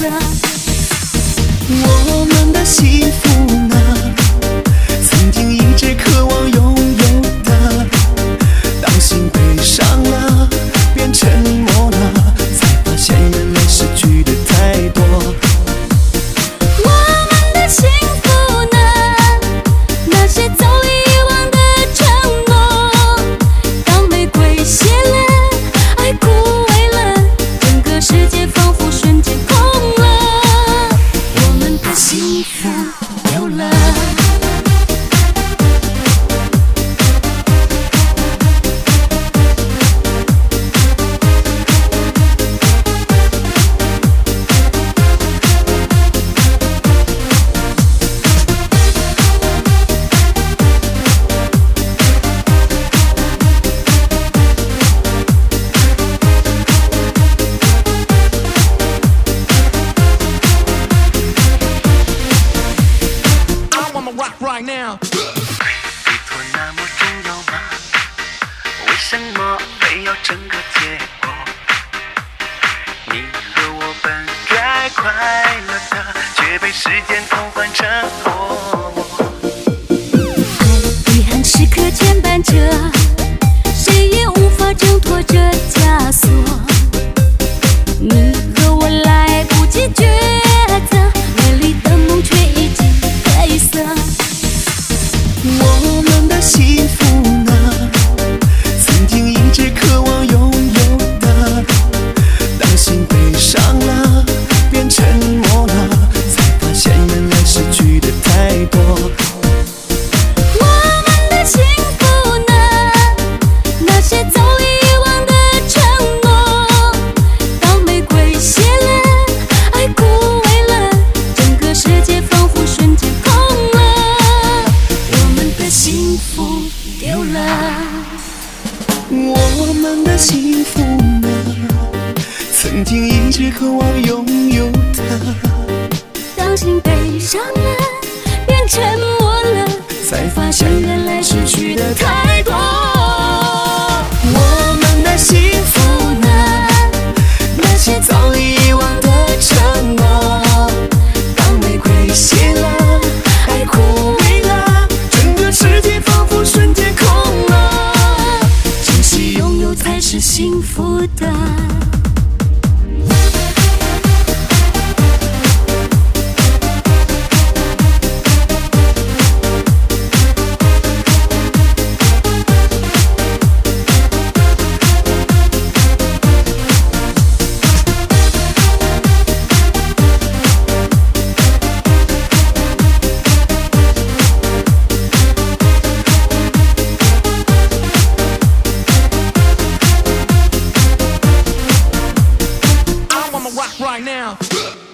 色。 我们的幸福呢？曾经一直渴望拥有的，当心悲伤了，变沉默了，才发现原来失去的太多。 我们的幸福呢？那些早已遗忘的承诺，当玫瑰谢了，爱枯萎了，整个世界仿佛瞬间空了，我们的幸福丢了。 Right now. 寄托那么重要吗？为什么非要争个结果？你和我本该快乐的，却被时间偷换成落寞。 遗憾时刻牵绊着，谁也无法挣脱这枷锁。你和我来不及抉择，美丽的梦却已经褪色。 我们的幸福呢？曾经一直渴望拥有的，当心悲伤了，变沉默了，才发现原来失去的太多。 我们的幸福呢？那些早已遗忘的承诺，当玫瑰谢了，爱枯萎了，整个世界仿佛瞬间空了，我们的幸福丢了。 我们的幸福呢？曾经一直渴望拥有的， 当心悲伤了，变沉默了，才发现原来失去的太多。 我们的幸福呢？那些早已遗忘的承诺，当玫瑰谢了，爱枯萎了，整个世界仿佛瞬间空了。 珍惜拥有才是幸福的。 Right now.